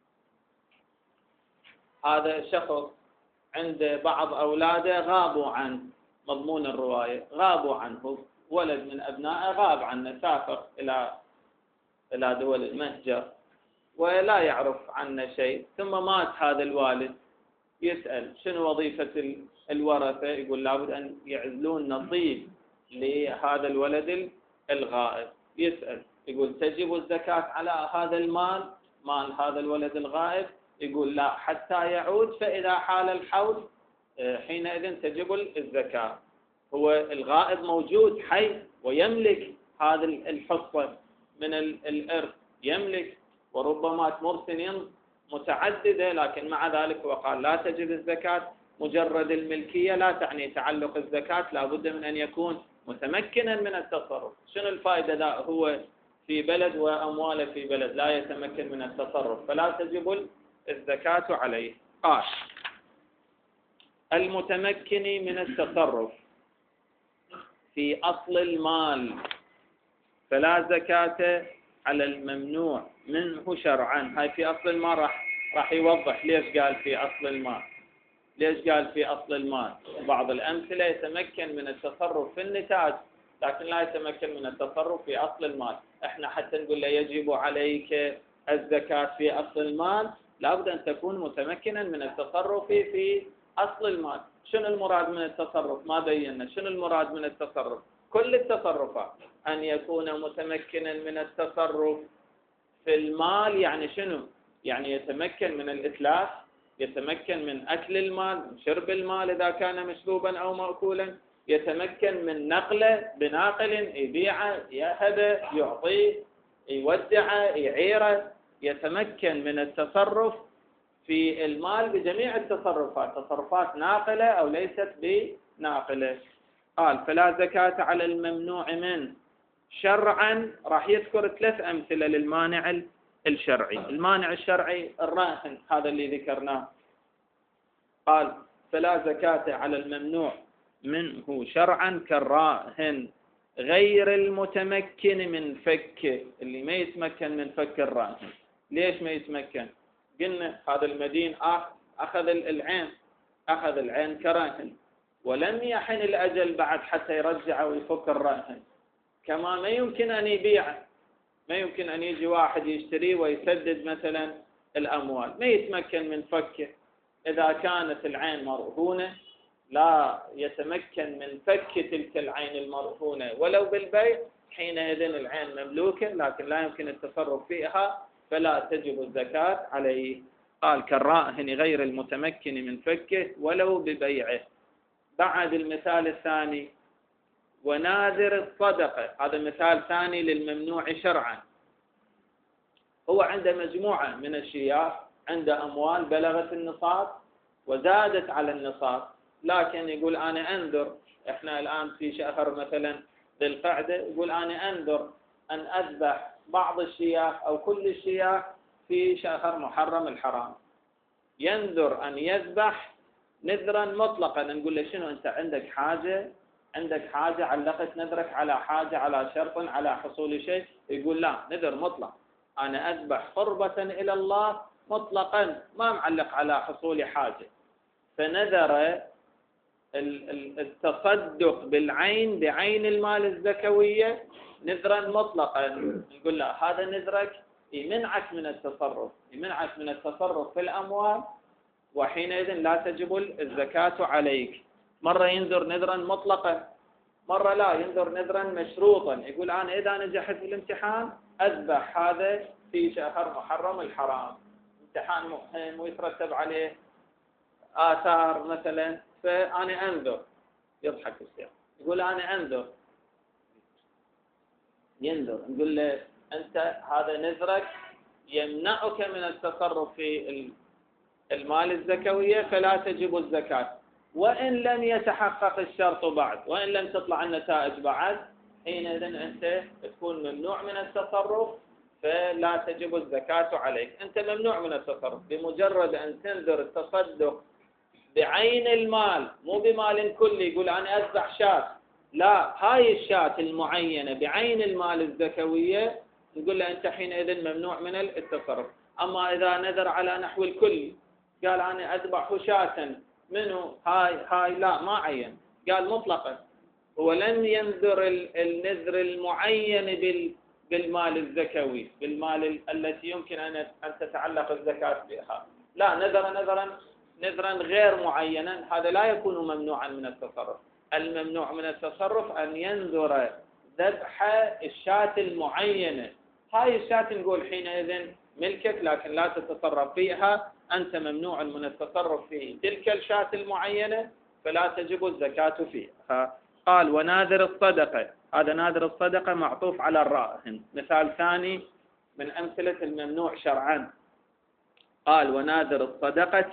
هذا الشخص عند بعض أولاده غابوا عن مضمون الرواية، غابوا عنه، ولد من أبنائه غاب عنه، سافر إلى دول المهجر ولا يعرف عنه شيء، ثم مات هذا الوالد. يسأل شنو وظيفة الورثة؟ يقول لابد أن يعزلون نصيب لهذا الولد الغائب. يسأل يقول تجب الزكاة على هذا المال، مال هذا الولد الغائب؟ يقول لا حتى يعود، فإذا حال الحول حينئذ تجب الزكاة. هو الغائب موجود حي ويملك هذا الحصة من الإرث، يملك، وربما تمر سنين متعددة، لكن مع ذلك وقال لا تجب الزكاة. مجرد الملكية لا تعني تعلق الزكاة، لا بد من أن يكون متمكنا من التصرف. شنو الفائدة؟ لا هو في بلد وأمواله في بلد لا يتمكن من التصرف، فلا تجب الزكاة عليه. قال المتمكن من التصرف في أصل المال فلا زكاة على الممنوع منه شرعا. هاي في أصل المال راح يوضح ليش قال في أصل المال. ليش قال في أصل المال؟ بعض الأمثلة يتمكن من التصرف في النتاج لكن لا يتمكن من التصرف في أصل المال. احنا حتى نقول له يجب عليك الزكاة في أصل المال لابد أن تكون متمكنا من التصرف في أصل المال. شنو المراد من التصرف؟ ما بينا شنو المراد من التصرف. كل التصرفات أن يكون متمكنا من التصرف في المال. يعني شنو؟ يعني يتمكن من الإتلاف، يتمكن من أكل المال، من شرب المال إذا كان مشروبا أو مأكولا، يتمكن من نقله بناقل يبيعه يهبه يعطيه يودعه يعيره. يتمكن من التصرف في المال بجميع التصرفات، تصرفات ناقلة أو ليست بناقلة. قال فلا زكاة على الممنوع منه شرعا. راح يذكر 3 أمثلة للمانع الشرعي. المانع الشرعي الراهن هذا اللي ذكرناه. قال فلا زكاة على الممنوع منه شرعا كالراهن غير المتمكن من فكه. اللي ما يتمكن من فك الراهن. ليش ما يتمكن؟ قلنا هذا المدين أخذ العين كراهن ولم يحن الأجل بعد حتى يرجعه ويفك الراهن. كما ما يمكن أن يبيعه، ما يمكن أن يجي واحد يشتريه ويسدد مثلا الأموال، ما يتمكن من فكه. إذا كانت العين مرهونة لا يتمكن من فك تلك العين المرهونة ولو بالبيع. حينئذ العين مملوكة لكن لا يمكن التصرف فيها فلا تجب الزكاة عليه. قال كالراهن غير المتمكن من فكه ولو ببيعه. بعد المثال الثاني وناذر الصدقة. هذا مثال ثاني للممنوع شرعا. هو عنده مجموعة من الشياه، عنده أموال بلغت النصاب وزادت على النصاب لكن يقول أنا أنذر. إحنا الآن في شهر مثلا ذي القعدة، يقول أنا أنذر أن أذبح بعض الشياه أو كل الشياه في شهر محرم الحرام. ينذر أن يذبح نذرا مطلقا. نقول له شنو أنت عندك حاجة علقت نذرك على حاجة على شرط على حصول شيء؟ يقول لا، نذر مطلق، أنا أذبح قربة إلى الله مطلقا ما معلق على حصول حاجة. فنذر التصدق بعين المال الزكوية نذرا مطلقا. نقول لا، هذا نذرك يمنعك من التصرف في الأموال وحينئذ لا تجب الزكاة عليك. مرة ينذر نذرا مطلقا، مرة لا ينذر نذرا مشروطا. يقول أنا إذا نجحت في الامتحان أذبح هذا في شهر محرم الحرام، امتحان مهم ويترتب عليه آثار مثلا، فأنا أنذر. يضحك الشيخ يقول أنا أنذر، ينذر. نقول له أنت هذا نذرك يمنعك من التصرف في المال الزكوية فلا تجب الزكاة. وإن لم يتحقق الشرط بعد، وإن لم تطلع النتائج بعد، حينئذ أنت تكون ممنوع من التصرف فلا تجب الزكاة عليك. أنت ممنوع من التصرف بمجرد أن تنذر التصدق بعين المال، مو بمال كلي. يقول أنا أذبح شاة، لا، هاي الشاة المعينة بعين المال الزكوية نقول له أنت حينئذ ممنوع من التصرف. أما إذا نذر على نحو الكل، قال أنا أذبح شاة منه هاي لا، ما عين، قال مطلقا. هو لم ينذر النذر المعين بالمال الزكوي، بالمال التي يمكن أن تتعلق الزكاة بها، لا، نذرا غير معينا. هذا لا يكون ممنوعا من التصرف. الممنوع من التصرف أن ينذر ذبح الشاة المعينة. هاي الشاة نقول حينئذ ملكك لكن لا تتصرف فيها، أنت ممنوع من التصرف في تلك الشاة المعينة فلا تجب الزكاة فيها. قال وناذر الصدقة. هذا ناذر الصدقة معطوف على الراهن، مثال ثاني من أمثلة الممنوع شرعا. قال وناذر الصدقة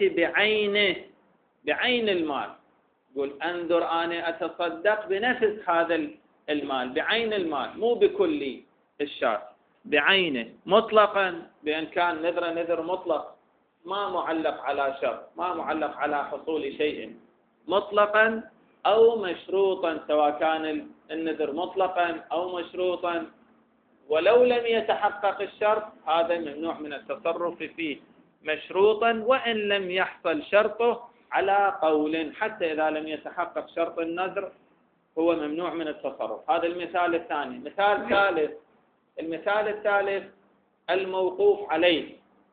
بعين المال. يقول أنذر أنا أتصدق بنفس هذا المال، بعين المال، مو بكل الشاة، بعينه مطلقا، بأن كان نذر مطلق ما معلق على شرط، ما معلق على حصول شيء. مطلقا أو مشروطا، سواء كان النذر مطلقا أو مشروطا، ولو لم يتحقق الشرط هذا ممنوع من التصرف فيه مشروطا، وإن لم يحصل شرطه على قول، حتى إذا لم يتحقق شرط النذر هو ممنوع من التصرف. هذا المثال الثاني. مثال ثالث، المثال الثالث الموقوف عليه.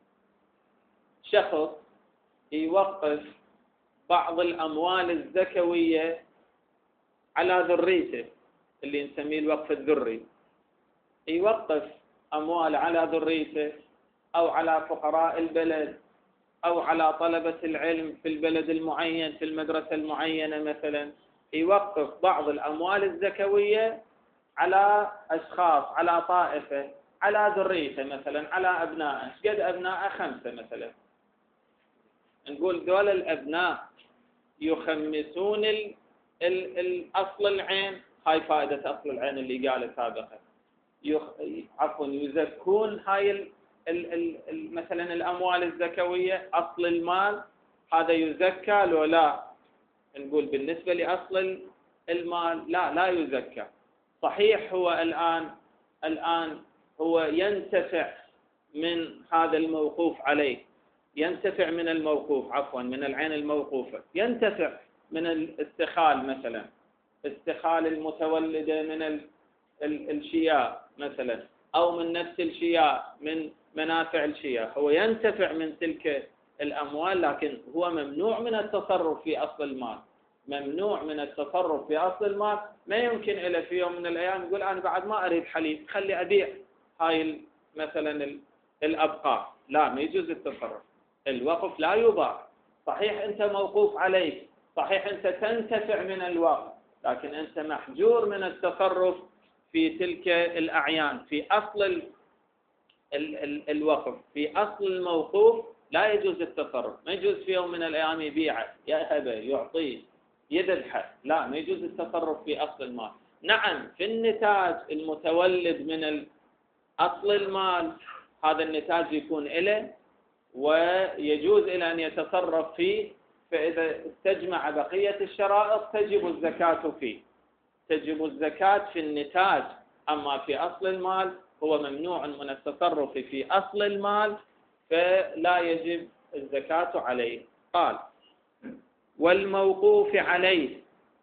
شخص يوقف بعض الأموال الزكوية على ذريته، اللي نسميه الوقف الذري، يوقف أموال على ذريته أو على فقراء البلد أو على طلبة العلم في البلد المعين في المدرسة المعينة مثلا، يوقف بعض الأموال الزكوية على أشخاص، على طائفة، على ذريته مثلا، على أبنائه. قد أبنائه 5 مثلا، نقول دول الأبناء يخمسون الأصل العين. هاي فائدة أصل العين اللي قال سابقا. يزكون هاي مثلا الأموال الزكوية، أصل المال هذا يزكى لو لا؟ نقول بالنسبة لأصل المال لا يزكى. صحيح هو الآن هو ينتفع من هذا الموقوف عليه، ينتفع من الموقوف، عفوا من العين الموقوفة، ينتفع من الاستخال مثلا، استخال المتولدة من الشياء مثلا، أو من نفس الشياء، من منافع الشياء، هو ينتفع من تلك الأموال، لكن هو ممنوع من التصرف في أصل المال. ممنوع من التصرف في أصل المال. ما يمكن إلى في يوم من الأيام يقول أنا بعد ما أريد حليب، خلي أبيع هاي مثلا الأبقار. لا، ما يجوز التصرف. الوقف لا يباع. صحيح أنت موقوف عليك، صحيح أنت تنتفع من الوقف، لكن أنت محجور من التصرف في تلك الأعيان. في أصل الوقف، في أصل الموقوف لا يجوز التصرف. ما يجوز في يوم من الأيام يبيعه، يهبه، يعطيه، يذبحه. لا، ما يجوز التصرف في أصل المال. نعم، في النتاج المتولد من أصل المال، هذا النتاج يكون إله ويجوز إلى أن يتصرف فيه، فإذا استجمع بقية الشرائط تجب الزكاة فيه. تجب الزكاة في النتاج. أما في أصل المال هو ممنوع من التصرف في أصل المال، فلا يجب الزكاة عليه. قال والموقوف عليه.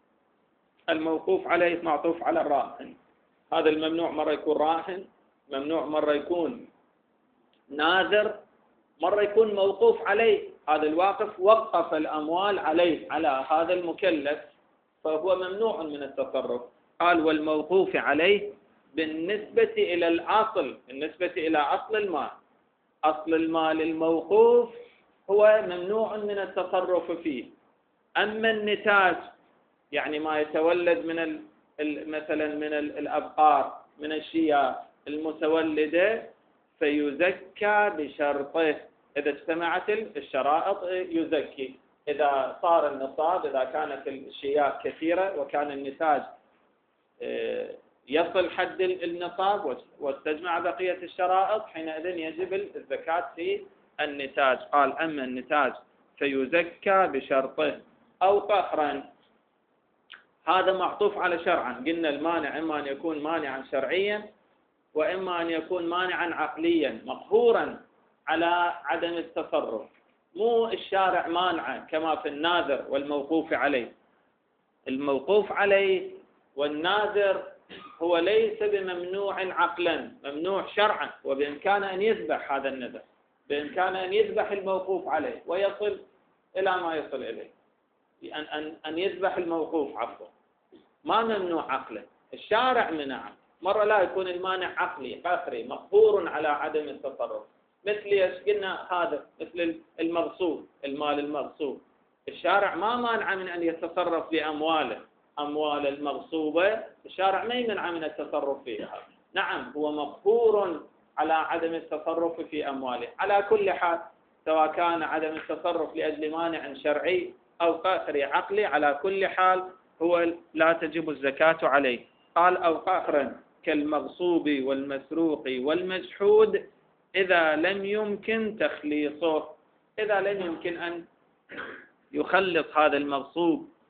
الموقوف عليه معطوف على الراهن. هذا الممنوع مرة يكون راهن، ممنوع مرة يكون ناذر، مرة يكون موقوف عليه. هذا الواقف وقف الأموال عليه، على هذا المكلف، فهو ممنوع من التصرف. قال والموقوف عليه بالنسبة إلى الأصل، بالنسبة إلى أصل المال. أصل المال الموقوف هو ممنوع من التصرف فيه. أما النتاج، يعني ما يتولد من مثلا من الأبقار، من الشياء المتولدة، فيزكى بشرطه. إذا اجتمعت الشرائط يزكي. إذا صار النصاب، إذا كانت الشياء كثيرة وكان النتاج يصل حد النصاب واستجمع بقية الشرائط، حينئذ يجب الزكاة في النتاج. قال أما النتاج فيزكى بشرطه. أو قهرا، هذا معطوف على شرعا. قلنا المانع إما أن يكون مانعا شرعيا، وإما أن يكون مانعا عقليا مقهورا على عدم التصرف. مو الشارع مانعه كما في الناذر والموقوف عليه. الموقوف عليه والناذر هو ليس بممنوع عقلا، ممنوع شرعا، وبإمكانه أن يذبح هذا النذر، بإمكانه أن يذبح الموقوف عليه ويصل إلى ما يصل إليه، أن يذبح الموقوف، عفوا، ما ممنوع عقلا. الشارع منعه. مرة لا يكون المانع عقلي قهري مقهور على عدم التصرف. مثل ايش قلنا؟ هذا مثل المغصوب، المال المغصوب، الشارع ما مانع من أن يتصرف بأمواله. أموال المغصوبة الشارع ما يمنع من التصرف فيها. نعم، هو مقهور على عدم التصرف في أمواله. على كل حال، سواء كان عدم التصرف لأجل مانع شرعي أو قهري عقلي، على كل حال هو لا تجب الزكاة عليه. قال أو قهرا كالمغصوب والمسروق والمجحود إذا لم يمكن تخليصه. إذا لم يمكن أن يخلص هذا المغصوب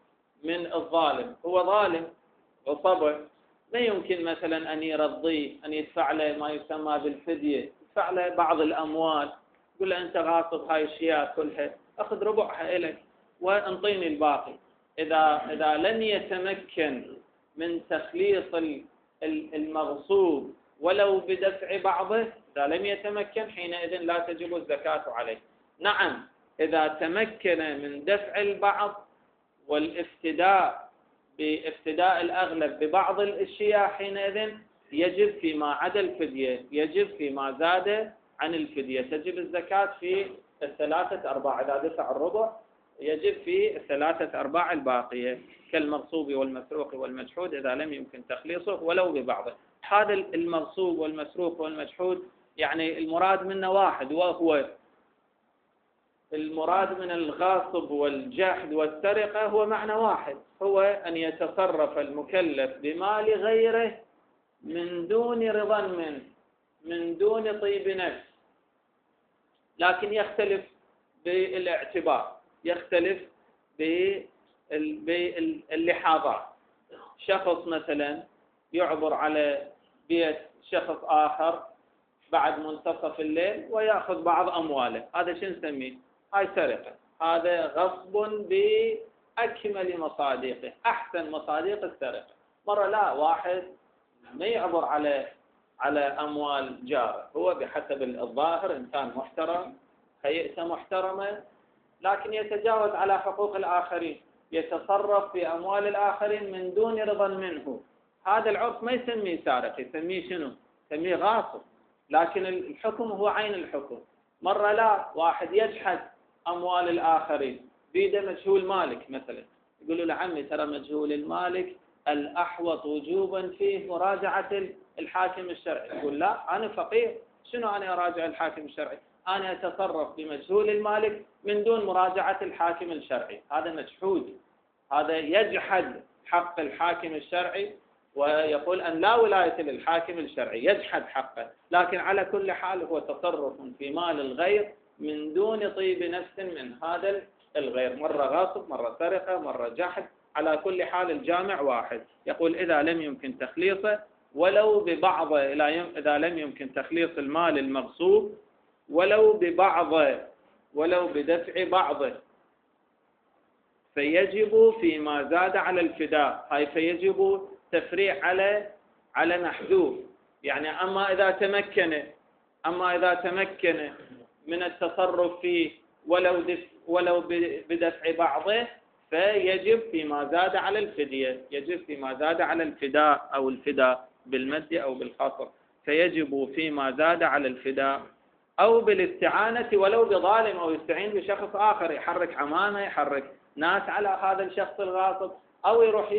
من الظالم، هو ظالم وصبر، ما يمكن مثلا أن يرضيه، أن يدفع له ما يسمى بالفدية، يدفع له بعض الأموال، يقول له أنت غاصب هاي الأشياء كلها، أخذ ربعها إليك وانطيني الباقي. إذا لم يتمكن من تخليص المغصوب ولو بدفع بعضه، إذا لم يتمكن حينئذ لا تجب الزكاة عليه. نعم، إذا تمكن من دفع البعض والافتداء بافتداء الأغلب ببعض الأشياء، حينئذ يجب فيما عدا الفدية، يجب فيما زاد عن الفدية تجب الزكاة في الثلاثة أرباع. إذا دفع الربع يجب في الثلاثة أرباع الباقية كالمغصوب والمسروق والمجحود إذا لم يمكن تخليصه ولو ببعضه. هذا المغصوب والمسروق والمجحود يعني المراد منه واحد، وهو المراد من الغاصب والجحد والسرقة هو معنى واحد، هو أن يتصرف المكلف بمال غيره من دون رضا منه، من دون طيب نفس، لكن يختلف بالاعتبار، يختلف باللحاظات. شخص مثلا يعبر على بيت شخص آخر بعد منتصف الليل ويأخذ بعض أمواله، هذا شو نسميه؟ هاي سرقة، هذا غصب بأكمل مصادقه، أحسن مصادق السرقة. مرة لا، واحد ما يعبر على أموال جاره، هو بحسب الظاهر إنسان محترم، هيئته محترمة، لكن يتجاوز على حقوق الآخرين، يتصرف في أموال الآخرين من دون رضا منه. هذا العرف ما يسميه سارق، يسميه شنو؟ يسميه غاصب، لكن الحكم هو عين الحكم. مرة لا، واحد يجحد أموال الآخرين، بيده مجهول مالك مثلا، يقولوا له عمي ترى مجهول المالك الأحوط وجوبا فيه مراجعة الحاكم الشرعي. يقول لا، أنا فقير، شنو أنا أراجع الحاكم الشرعي؟ أنا أتصرف بمجهول المالك من دون مراجعة الحاكم الشرعي. هذا مجحود، هذا يجحد حق الحاكم الشرعي ويقول أن لا ولاية للحاكم الشرعي، يجحد حقه، لكن على كل حال هو تصرف في مال الغير من دون طيب نفس من هذا الغير، مرة غاصب، مرة سرقة، مرة جحد، على كل حال الجامع واحد. يقول إذا لم يمكن تخليصه ولو ببعضه، إذا لم يمكن تخليص المال المغصوب ولو ببعضه، ولو بدفع بعضه، فيجب فيما زاد على الفداء. هاي فيجب تفريع على محذوف، يعني أما إذا تمكن من التصرف فيه ولو بدفع بعضه، فيجب فيما زاد على الفدية، يجب فيما زاد على الفداء أو الفداء بالمد أو بالخصر، فيجب فيما زاد على الفداء أو بالاستعانة ولو بظالم، أو يستعين بشخص آخر، يحرك عمامة، يحرك ناس على هذا الشخص الغاصب، أو يروح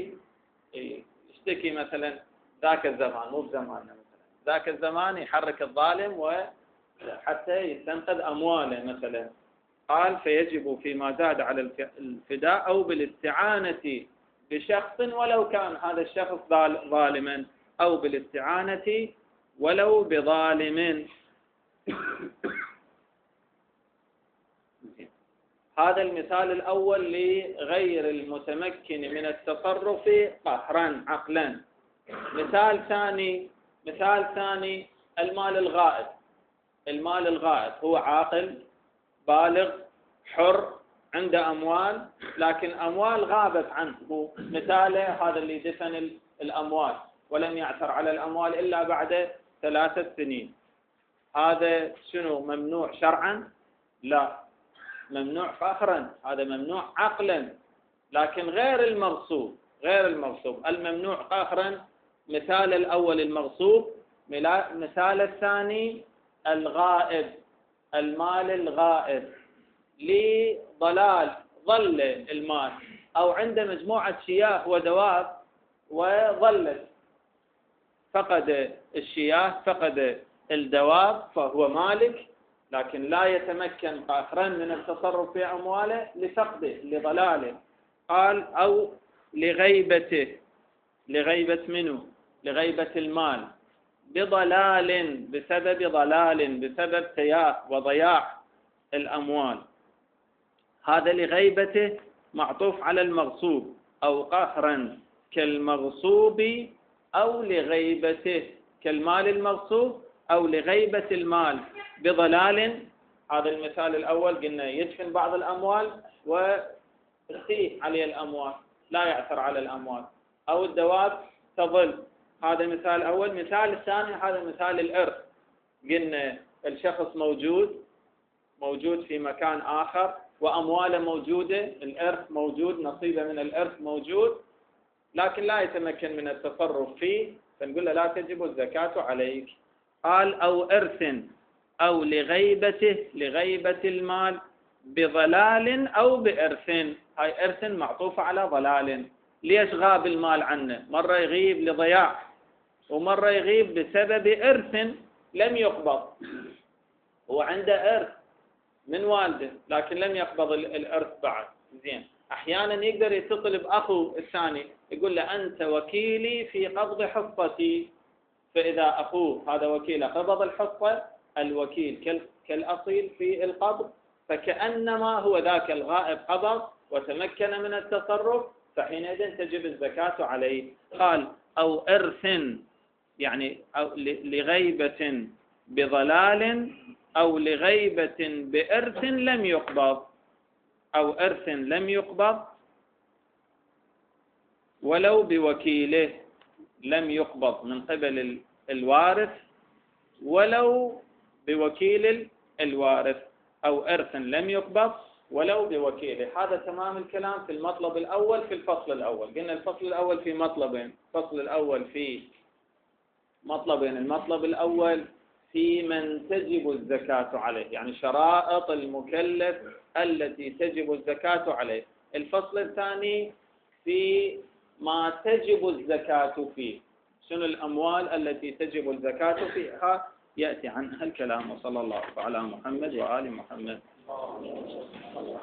يشتكي مثلا ذاك الزمان، مو بزماننا مثلا، ذاك الزمان يحرك الظالم وحتى يستنقذ أمواله مثلا. قال فيجب فيما زاد على الفداء أو بالاستعانة بشخص ولو كان هذا الشخص ظالما، أو بالاستعانة ولو بظالم. هذا المثال الأول لغير المتمكن من التصرف قهرا عقلا. مثال ثاني المال الغائب. المال الغائب هو عاقل بالغ حر عنده أموال، لكن أموال غابت عنه، مثاله هذا اللي دفن الأموال ولم يعثر على الأموال إلا بعد 3 سنين. هذا شنو؟ ممنوع شرعا؟ لا، ممنوع فخرا، هذا ممنوع عقلا. لكن غير المغصوب الممنوع قهرا، مثال الأول المغصوب، مثال الثاني الغائب، المال الغائب لضلال، ضل المال، أو عنده مجموعة شياه ودواب وظلت، فقد الشياه فقد الدواب، فهو مالك لكن لا يتمكن قهرا من التصرف في أمواله لفقده لضلاله. قال أو لغيبته، لغيبة منه؟ لغيبة المال، بضلال، بسبب ضلال، بسبب تياه وضياع الأموال. هذا لغيبته معطوف على المغصوب، أو قهرا كالمغصوب أو لغيبته، كالمال المغصوب أو لغيبة المال بضلال. هذا المثال الأول قلنا يدفن بعض الأموال وتخفيه عليه الأموال، لا يعثر على الأموال، أو الدواب تظل. هذا مثال الأول. مثال الثاني هذا مثال الإرث. قلنا الشخص موجود في مكان آخر وأمواله موجودة، الإرث موجود، نصيبه من الإرث موجود، لكن لا يتمكن من التصرف فيه، فنقول له لا تجب الزكاة عليك. قال أو إرث أو لغيبة المال بضلال أو بإرث. هاي إرث معطوفة على ضلال. ليش غاب المال عنه؟ مرة يغيب لضياع، ومرة يغيب بسبب إرث لم يقبض. هو عنده إرث من والده لكن لم يقبض الإرث بعد. زين، أحيانا يقدر يتصل بأخوه الثاني يقول له أنت وكيلي في قبض حصتي، فإذا أخوه هذا وكيله قبض الحصة، الوكيل كالأصيل في القبض، فكأنما هو ذاك الغائب قبض وتمكن من التصرف، فحينئذ تجب الزكاة عليه. قال أو إرث، يعني أو لغيبة بضلال أو لغيبة بإرث لم يقبض، أو إرث لم يقبض ولو بوكيله، لم يقبض من قبل الوارث ولو بوكيل الوارث، أو إرث لم يقبض ولو بوكيله. هذا تمام الكلام في المطلب الأول في الفصل الأول. قلنا الفصل الأول في مطلبين، الفصل الأول في مطلبين. المطلب الأول في من تجب الزكاة عليه، يعني شرائط المكلف التي تجب الزكاة عليه. الفصل الثاني في ما تجب الزكاة فيه، شنو الأموال التي تجب الزكاة فيها، يأتي عنها الكلام. وصلى الله على محمد وآل محمد.